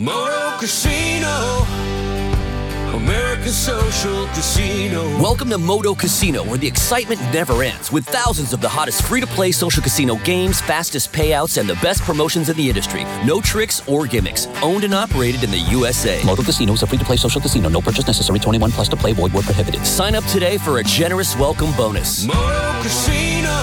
Moto Casino, American Social Casino. Welcome to Moto Casino, where the excitement never ends, with thousands of the hottest free-to-play social casino games, fastest payouts, and the best promotions in the industry. No tricks or gimmicks. Owned and operated in the USA. Moto Casino is a free-to-play social casino. No purchase necessary. 21 plus to play. Void where prohibited. Sign up today for a generous welcome bonus. Moto Casino,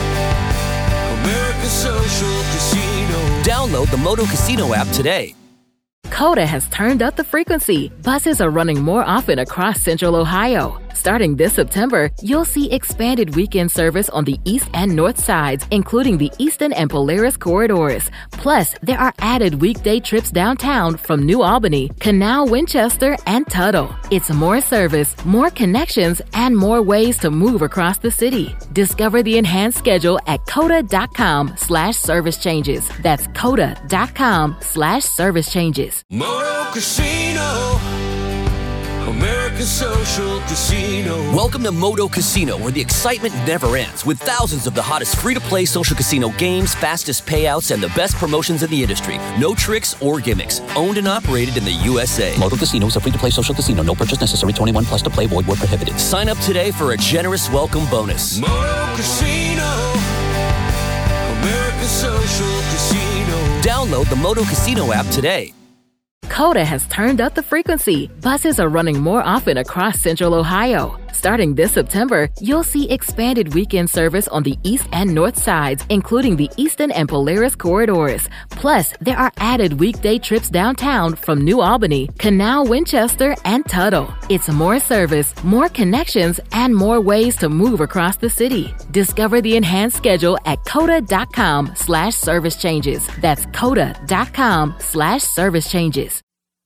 American Social Casino. Download the Moto Casino app today. Coda has turned up the frequency. Buses are running more often across Central Ohio. Starting this September, you'll see expanded weekend service on the east and north sides, including the Eastern and Polaris corridors. Plus, there are added weekday trips downtown from New Albany, Canal, Winchester, and Tuttle. It's more service, more connections, and more ways to move across the city. Discover the enhanced schedule at coda.com/service changes. That's coda.com/service changes. Moto Casino, American Social Casino. Welcome to Moto Casino, where the excitement never ends, with thousands of the hottest free-to-play social casino games, fastest payouts, and the best promotions in the industry. No tricks or gimmicks. Owned and operated in the USA. Moto Casino is a free-to-play social casino. No purchase necessary. 21 plus to play. Void where prohibited. Sign up today for a generous welcome bonus. Moto Casino, American Social Casino. Download the Moto Casino app today. Coda has turned up the frequency. Buses are running more often across Central Ohio. Starting this September, you'll see expanded weekend service on the east and north sides, including the Eastern and Polaris corridors. Plus, there are added weekday trips downtown from New Albany, Canal, Winchester, and Tuttle. It's more service, more connections, and more ways to move across the city. Discover the enhanced schedule at coda.com/service changes. That's coda.com/service changes.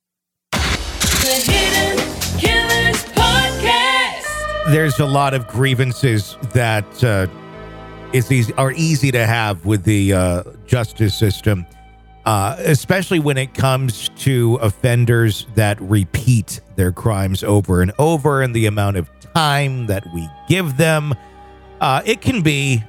The Hidden Killers Podcast. There's a lot of grievances that are easy to have with the justice system, especially when it comes to offenders that repeat their crimes over and over, and the amount of time that we give them. It can be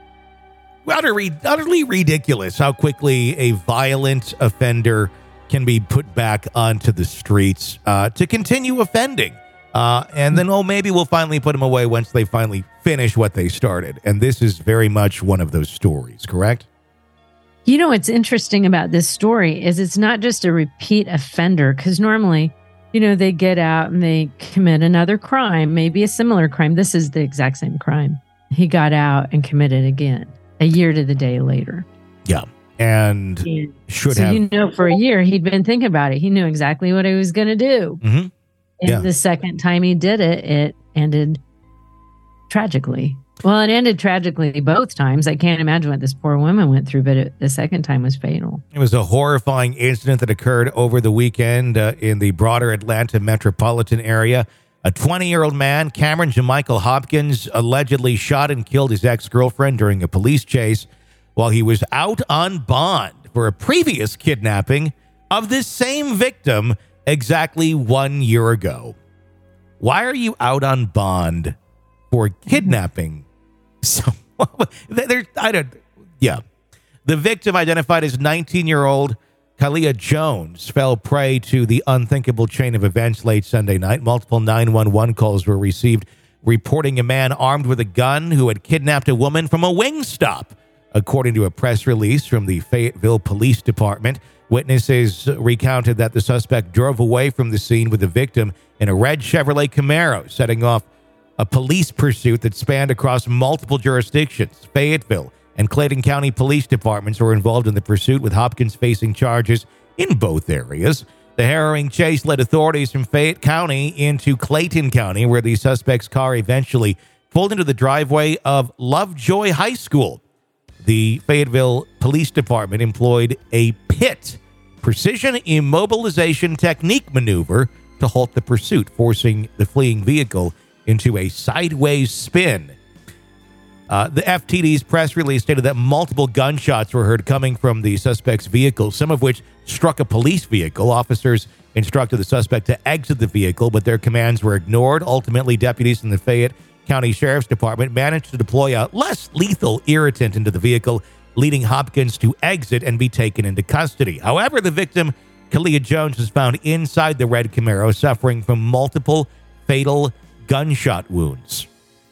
utterly ridiculous how quickly a violent offender can be put back onto the streets to continue offending. And then, maybe we'll finally put them away once they finally finish what they started. And this is very much one of those stories, correct? You know, what's interesting about this story is it's not just a repeat offender, because normally, they get out and they commit another crime, maybe a similar crime. This is the exact same crime. He got out and committed again a year to the day later. Yeah. And should have. For a year, he'd been thinking about it. He knew exactly what he was going to do. Mm-hmm. And the second time he did it, it ended tragically. Well, it ended tragically both times. I can't imagine what this poor woman went through, but the second time was fatal. It was a horrifying incident that occurred over the weekend in the broader Atlanta metropolitan area. A 20-year-old man, Cameron Jamichael Hopkins, allegedly shot and killed his ex-girlfriend during a police chase while he was out on bond for a previous kidnapping of this same victim exactly 1 year ago. Why are you out on bond for kidnapping? The victim, identified as 19-year-old Kalia Jones, fell prey to the unthinkable chain of events late Sunday night. Multiple 911 calls were received reporting a man armed with a gun who had kidnapped a woman from a Wingstop. According to a press release from the Fayetteville Police Department, witnesses recounted that the suspect drove away from the scene with the victim in a red Chevrolet Camaro, setting off a police pursuit that spanned across multiple jurisdictions. Fayetteville and Clayton County Police Departments were involved in the pursuit, with Hopkins facing charges in both areas. The harrowing chase led authorities from Fayette County into Clayton County, where the suspect's car eventually pulled into the driveway of Lovejoy High School. The Fayetteville Police Department employed a PIT, precision immobilization technique maneuver, to halt the pursuit, forcing the fleeing vehicle into a sideways spin. The FTD's press release stated that multiple gunshots were heard coming from the suspect's vehicle, some of which struck a police vehicle. Officers instructed the suspect to exit the vehicle, but their commands were ignored. Ultimately, deputies in the Fayette County Sheriff's Department managed to deploy a less lethal irritant into the vehicle, leading Hopkins to exit and be taken into custody. However, the victim Kalia Jones was found inside the red Camaro, suffering from multiple fatal gunshot wounds.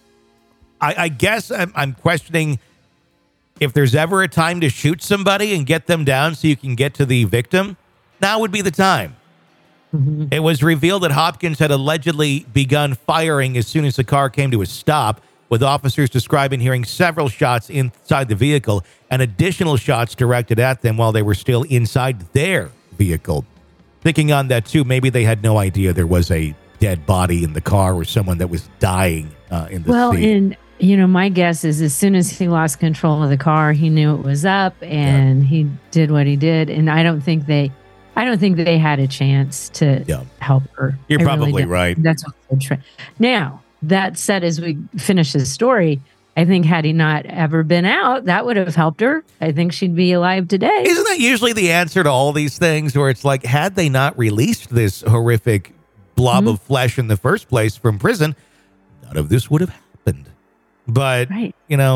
I guess I'm questioning if there's ever a time to shoot somebody and get them down so you can get to the victim, now would be the time. Mhm. It was revealed that Hopkins had allegedly begun firing as soon as the car came to a stop, with officers describing hearing several shots inside the vehicle and additional shots directed at them while they were still inside their vehicle. Thinking on that, too, maybe they had no idea there was a dead body in the car or someone that was dying in the Well, seat. and my guess is as soon as he lost control of the car, he knew it was up and he did what he did. And I don't think they had a chance to help her. You're I probably don't. right. That's what now, that said, as we finish his story, I think had he not ever been out, that would have helped her. I think she'd be alive today. Isn't that usually the answer to all these things where it's like, had they not released this horrific blob of flesh in the first place from prison, none of this would have happened. But, Right.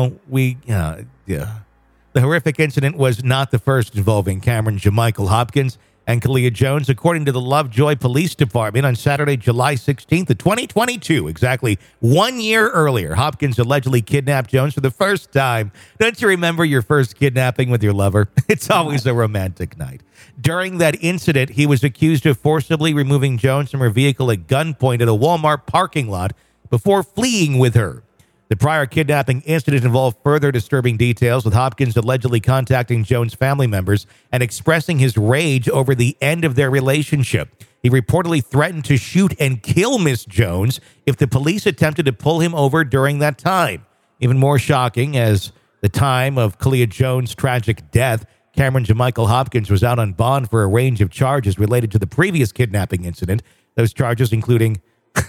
the horrific incident was not the first involving Cameron Jamichael Hopkins and Kalia Jones. According to the Lovejoy Police Department, on Saturday, July 16th of 2022, exactly 1 year earlier, Hopkins allegedly kidnapped Jones for the first time. Don't you remember your first kidnapping with your lover? It's always a romantic night. During that incident, he was accused of forcibly removing Jones from her vehicle at gunpoint at a Walmart parking lot before fleeing with her. The prior kidnapping incident involved further disturbing details, with Hopkins allegedly contacting Jones' family members and expressing his rage over the end of their relationship. He reportedly threatened to shoot and kill Miss Jones if the police attempted to pull him over during that time. Even more shocking, as the time of Kalia Jones' tragic death, Cameron Jamichael Hopkins was out on bond for a range of charges related to the previous kidnapping incident. Those charges including...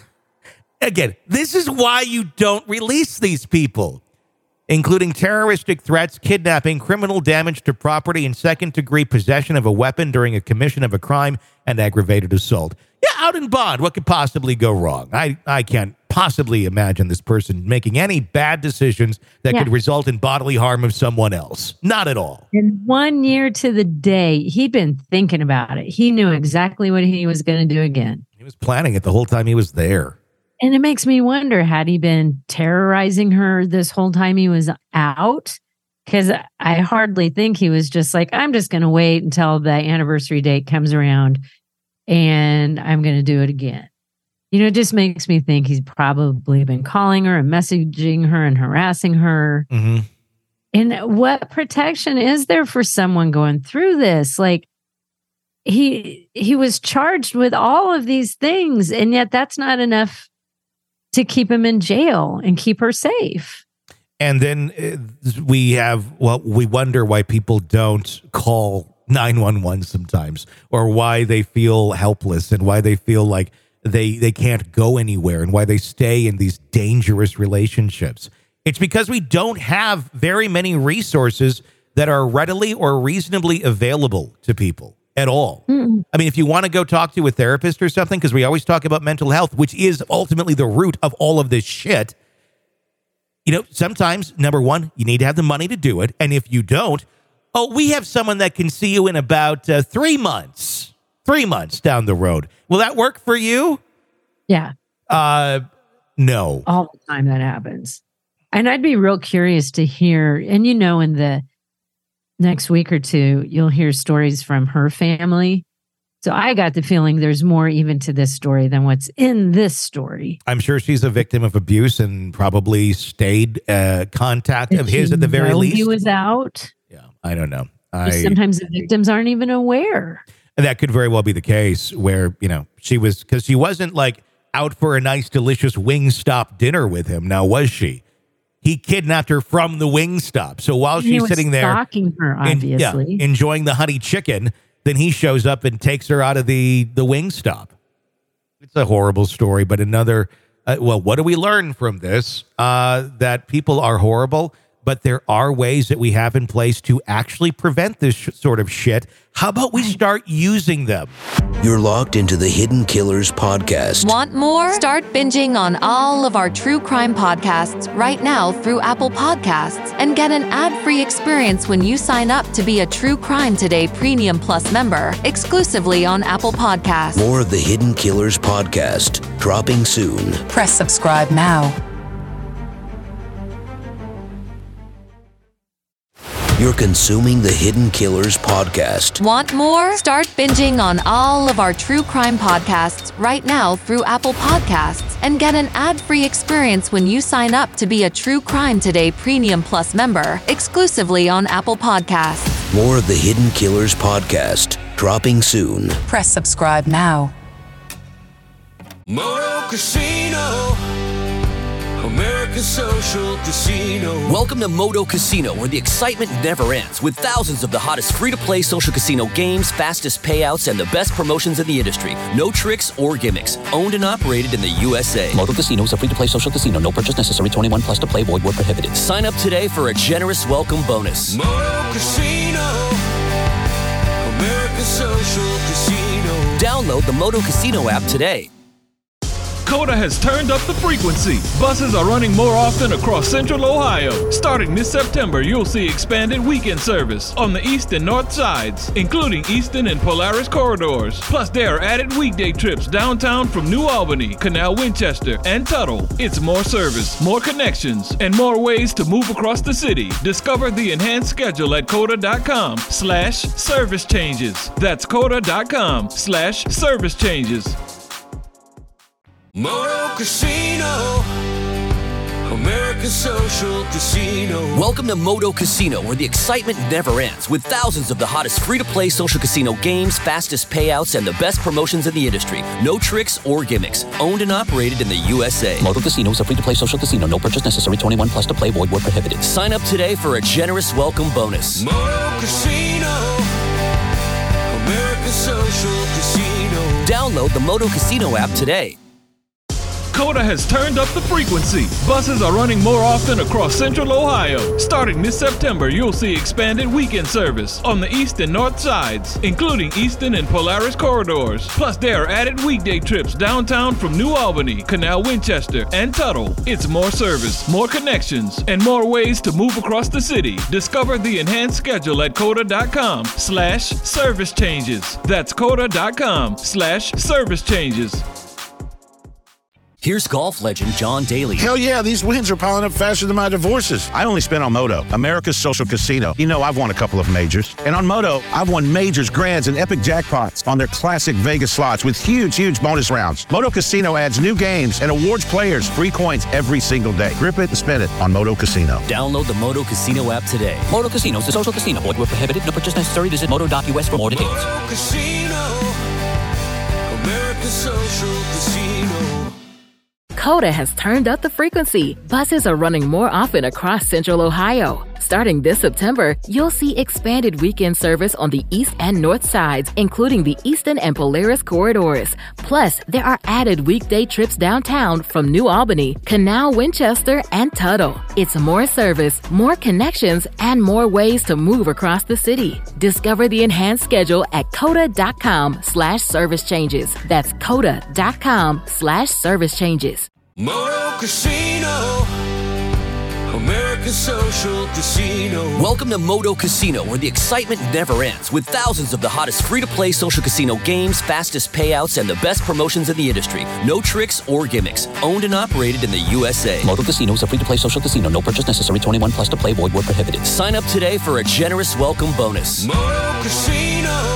Again, this is why you don't release these people, including terroristic threats, kidnapping, criminal damage to property, and second-degree possession of a weapon during a commission of a crime, and aggravated assault. Yeah, out in bond, what could possibly go wrong? I can't possibly imagine this person making any bad decisions that could result in bodily harm of someone else. Not at all. And 1 year to the day, he'd been thinking about it. He knew exactly what he was going to do again. He was planning it the whole time he was there. And it makes me wonder, had he been terrorizing her this whole time he was out? Because I hardly think he was just like, I'm just going to wait until the anniversary date comes around and I'm going to do it again. It just makes me think he's probably been calling her and messaging her and harassing her. Mm-hmm. And what protection is there for someone going through this? Like, he was charged with all of these things, and yet that's not enough to keep him in jail and keep her safe. And then we wonder why people don't call 911 sometimes, or why they feel helpless and why they feel like they can't go anywhere and why they stay in these dangerous relationships. It's because we don't have very many resources that are readily or reasonably available to people at all. Mm-mm. I mean, if you want to go talk to a therapist or something, because we always talk about mental health, which is ultimately the root of all of this shit. Sometimes, number one, you need to have the money to do it. And if you don't, we have someone that can see you in about 3 months. 3 months down the road. Will that work for you? Yeah. No. All the time that happens. And I'd be real curious to hear, and in the next week or two, you'll hear stories from her family. So I got the feeling there's more even to this story than what's in this story. I'm sure she's a victim of abuse and probably stayed contact of his at the very least. He was out. Yeah, I don't know. Sometimes the victims aren't even aware. That could very well be the case where, she wasn't like out for a nice, delicious Wingstop dinner with him. Now, was she? He kidnapped her from the Wingstop. So while she's sitting there stalking her, obviously, enjoying the honey chicken, then he shows up and takes her out of the Wingstop. It's a horrible story, but another, what do we learn from this? That people are horrible, but there are ways that we have in place to actually prevent this sort of shit. How about we start using them? You're locked into the Hidden Killers podcast. Want more? Start binging on all of our true crime podcasts right now through Apple Podcasts and get an ad-free experience when you sign up to be a True Crime Today Premium Plus member exclusively on Apple Podcasts. More of the Hidden Killers podcast dropping soon. Press subscribe now. You're consuming the Hidden Killers podcast. Want more? Start binging on all of our true crime podcasts right now through Apple Podcasts and get an ad-free experience when you sign up to be a True Crime Today Premium Plus member exclusively on Apple Podcasts. More of the Hidden Killers podcast dropping soon. Press subscribe now. Moto Casino, American Social Casino. Welcome to Moto Casino, where the excitement never ends, with thousands of the hottest free-to-play social casino games, fastest payouts, and the best promotions in the industry. No tricks or gimmicks. Owned and operated in the USA. Moto Casino is a free-to-play social casino. No purchase necessary. 21 plus to play. Void where prohibited. Sign up today for a generous welcome bonus. Moto Casino, American Social Casino. Download the Moto Casino app today. Coda has turned up the frequency. Buses are running more often across Central Ohio. Starting this September, you'll see expanded weekend service on the east and north sides, including Eastern and Polaris corridors. Plus, there are added weekday trips downtown from New Albany, Canal Winchester, and Tuttle. It's more service, more connections, and more ways to move across the city. Discover the enhanced schedule at coda.com/service changes. That's coda.com/service changes. Moto Casino, American Social Casino. Welcome to Moto Casino, where the excitement never ends, with thousands of the hottest free-to-play social casino games, fastest payouts, and the best promotions in the industry. No tricks or gimmicks. Owned and operated in the USA. Moto Casino is a free-to-play social casino. No purchase necessary. 21 plus to play. Void where prohibited. Sign up today for a generous welcome bonus. Moto Casino, American Social Casino. Download the Moto Casino app today. Coda has turned up the frequency. Buses are running more often across Central Ohio. Starting this September, you'll see expanded weekend service on the east and north sides, including Eastern and Polaris corridors. Plus, there are added weekday trips downtown from New Albany, Canal Winchester, and Tuttle. It's more service, more connections, and more ways to move across the city. Discover the enhanced schedule at coda.com/service changes. That's coda.com/service changes. Here's golf legend John Daly. Hell yeah, these wins are piling up faster than my divorces. I only spent on Moto, America's Social Casino. You know, I've won a couple of majors. And on Moto, I've won majors, grands, and epic jackpots on their classic Vegas slots with huge bonus rounds. Moto Casino adds new games and awards players free coins every single day. Grip it and spend it on Moto Casino. Download the Moto Casino app today. Moto Casino is a social casino. Void where prohibited. No purchase necessary. Visit moto.us for more details. Moto Casino, American Social Casino. Coda has turned up the frequency. Buses are running more often across Central Ohio. Starting this September, you'll see expanded weekend service on the east and north sides, including the Eastern and Polaris corridors. Plus, there are added weekday trips downtown from New Albany, Canal Winchester, and Tuttle. It's more service, more connections, and more ways to move across the city. Discover the enhanced schedule at coda.com/service changes. That's coda.com/service changes. Moto Casino, American Social Casino. Welcome to Moto Casino, where the excitement never ends, with thousands of the hottest free-to-play social casino games, fastest payouts, and the best promotions in the industry. No tricks or gimmicks. Owned and operated in the USA. Moto Casino is a free-to-play social casino. No purchase necessary. 21 plus to play. Void where prohibited. Sign up today for a generous welcome bonus. Moto Casino,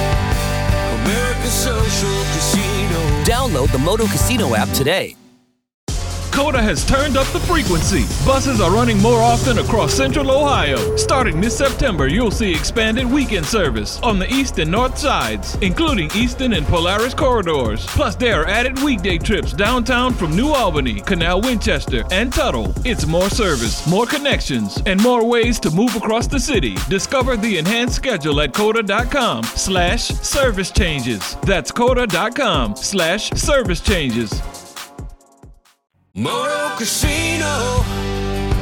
American Social Casino. Download the Moto Casino app today. Coda has turned up the frequency. Buses are running more often across Central Ohio. Starting this September, you'll see expanded weekend service on the east and north sides, including Eastern and Polaris corridors. Plus, there are added weekday trips downtown from New Albany, Canal Winchester, and Tuttle. It's more service, more connections, and more ways to move across the city. Discover the enhanced schedule at coda.com/service changes. That's coda.com/service changes. Moto Casino,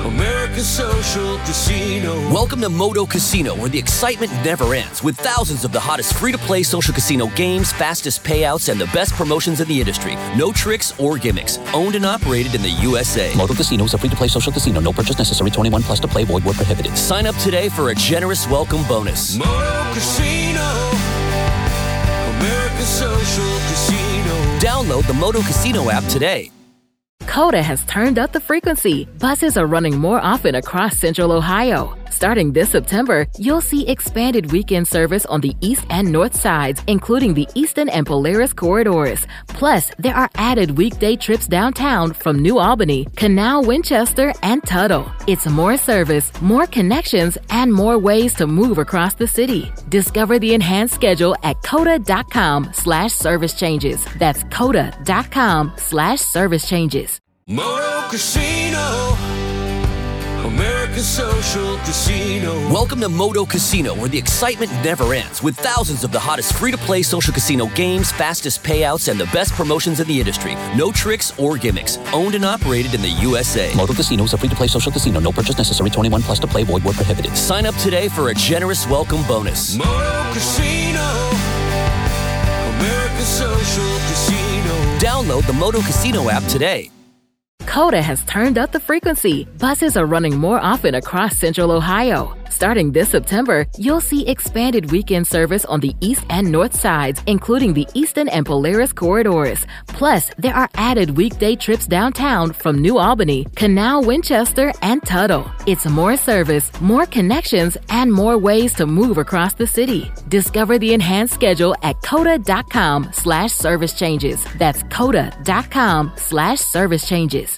American Social Casino. Welcome to Moto Casino, where the excitement never ends, with thousands of the hottest free-to-play social casino games, fastest payouts, and the best promotions in the industry. No tricks or gimmicks. Owned and operated in the USA. Moto Casino is a free-to-play social casino. No purchase necessary. 21 plus to play. Void where prohibited. Sign up today for a generous welcome bonus. Moto Casino. American Social Casino. Download the Moto Casino app today. Coda has turned up the frequency. Buses are running more often across Central Ohio. Starting this September, you'll see expanded weekend service on the east and north sides, including the Eastern and Polaris corridors. Plus, there are added weekday trips downtown from New Albany, Canal, Winchester, and Tuttle. It's more service, more connections, and more ways to move across the city. Discover the enhanced schedule at coda.com/service changes. That's coda.com/service changes. Moto Casino. American Social Casino. Welcome to Moto Casino, where the excitement never ends, with thousands of the hottest free-to-play social casino games, fastest payouts, and the best promotions in the industry. No tricks or gimmicks. Owned and operated in the USA. Moto Casino is a free-to-play social casino. No purchase necessary. 21 plus to play. Void where prohibited. Sign up today for a generous welcome bonus. Moto Casino. American Social Casino. Download the Moto Casino app today. Coda has turned up the frequency. Buses are running more often across Central Ohio. Starting this September, you'll see expanded weekend service on the east and north sides, including the Eastern and Polaris corridors. Plus, there are added weekday trips downtown from New Albany, Canal, Winchester, and Tuttle. It's more service, more connections, and more ways to move across the city. Discover the enhanced schedule at coda.com/service changes. That's coda.com/service changes.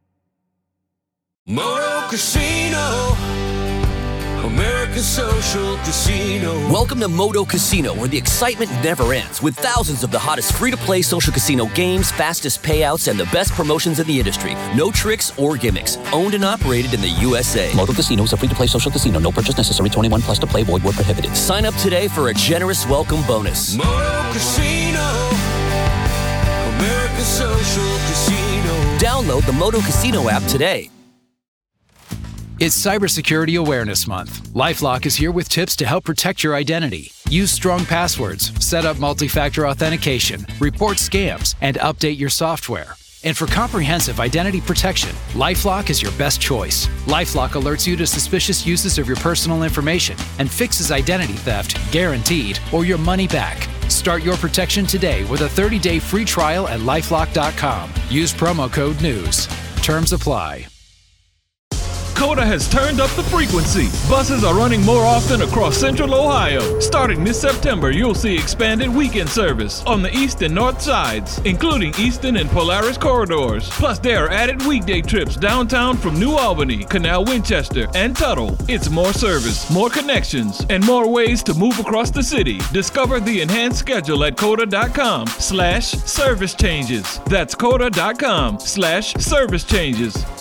Moto Casino. American Social Casino. Welcome to Moto Casino, where the excitement never ends, with thousands of the hottest free-to-play social casino games, fastest payouts, and the best promotions in the industry. No tricks or gimmicks. Owned and operated in the USA. Moto Casino is a free-to-play social casino. No purchase necessary. 21 plus to play. Void where prohibited. Sign up today for a generous welcome bonus. Moto Casino. American Social Casino. Download the Moto Casino app today. It's Cybersecurity Awareness Month. LifeLock is here with tips to help protect your identity. Use strong passwords, set up multi-factor authentication, report scams, and update your software. And for comprehensive identity protection, LifeLock is your best choice. LifeLock alerts you to suspicious uses of your personal information and fixes identity theft, guaranteed, or your money back. Start your protection today with a 30-day free trial at LifeLock.com. Use promo code NEWS. Terms apply. Coda has turned up the frequency. Buses are running more often across Central Ohio. Starting this September, you'll see expanded weekend service on the east and north sides, including Eastern and Polaris corridors. Plus, there are added weekday trips downtown from New Albany, Canal, Winchester, and Tuttle. It's more service, more connections, and more ways to move across the city. Discover the enhanced schedule at coda.com/service changes. That's coda.com/service changes.